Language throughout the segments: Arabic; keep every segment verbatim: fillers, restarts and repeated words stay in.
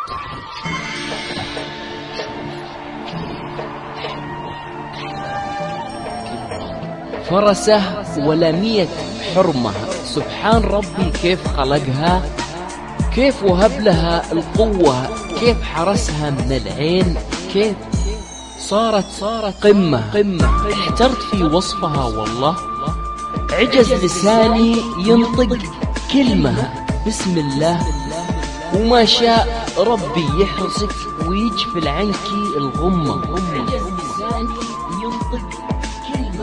فرسه ولا مية حرمة، سبحان ربي كيف خلقها، كيف وهب لها القوة، كيف حرسها من العين، كيف صارت صارت قمة قمة. احترت في وصفها والله، عجز لساني ينطق كلمة بسم الله، وما شاء ربي يحرسك ويجفل عنك الغمة. عجز لساني ينطق كلمة.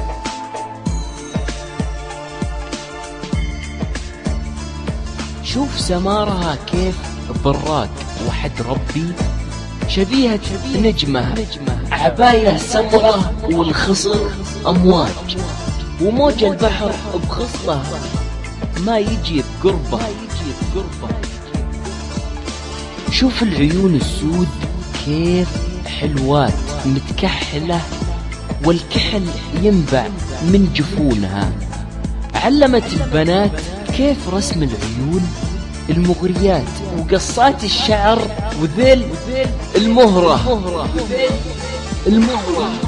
شوف سمارها كيف براق وحد ربي، شبيهة نجمة عباية سمرة والخصر أمواج، وموج البحر بخصله ما يجي بقربه. شوف العيون السود كيف حلوات متكحلة، والكحل ينبع من جفونها. علمت البنات كيف رسم العيون المغريات، وقصات الشعر وذيل المهرة المهرة.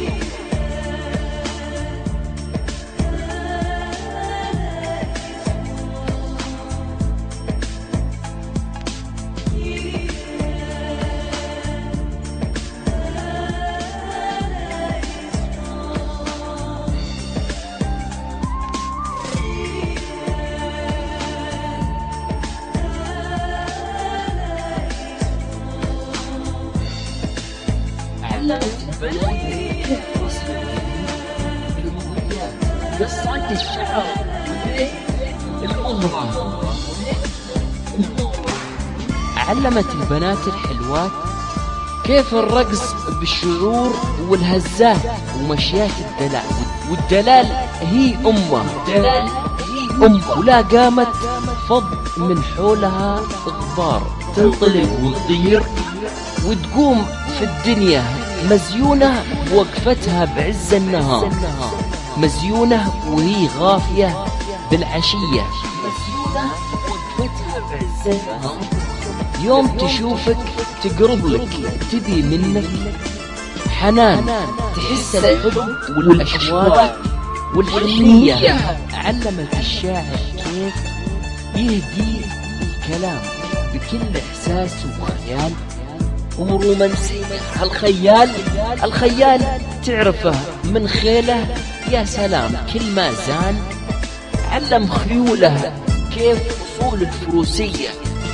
قصات الشعر المهرة. علمت البنات الحلوات كيف الرقص بالشعور والهزات ومشيات الدلال، والدلال هي أمه دلال هي أمه. ولا قامت فض من حولها غبار، تنطلق وتطير وتقوم في الدنيا مزيونة بوقفتها بعز النهار، مزيونة وهي غافية بالعشية، مزيونة بوقفتها بعز النهار. يوم تشوفك تقرب لك تبي منك حنان، تحس الحب والأشواق والحنية. علمت الشاعر كيف يهدي الكلام بكل إحساس وخيال ورومانسية. الخيال الخيال تعرفه من خيله، يا سلام كل ما زان. علم خيوله كيف أصول الفروسية.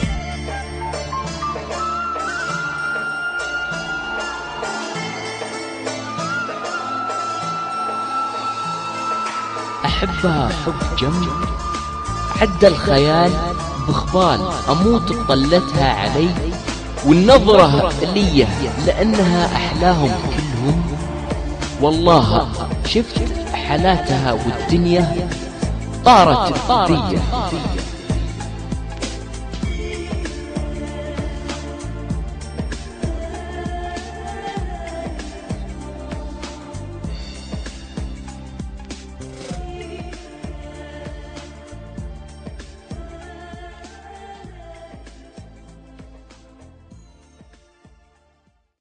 أحبها حب جم، عد الخيال بخبال، أموت بطلتها علي والنظرة لي، لأنها أحلاهم كلهم. والله شفت حالاتها والدنيا طارت بيا.